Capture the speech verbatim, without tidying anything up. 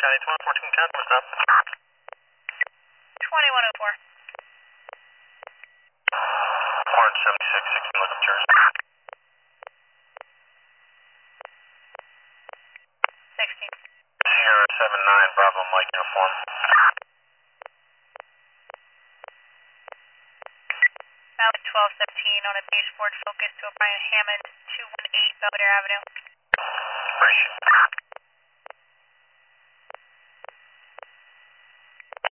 County twenty fourteen County, what's up? twenty-one oh four. Orange seventy-six, sixteen, look up Jersey. sixteen. Sierra seven nine, Bravo Mike uniform. Mount twelve seventeen on a base Ford Focus to O'Brien Hammond, two one eight Belvedere Avenue. Appreciate it.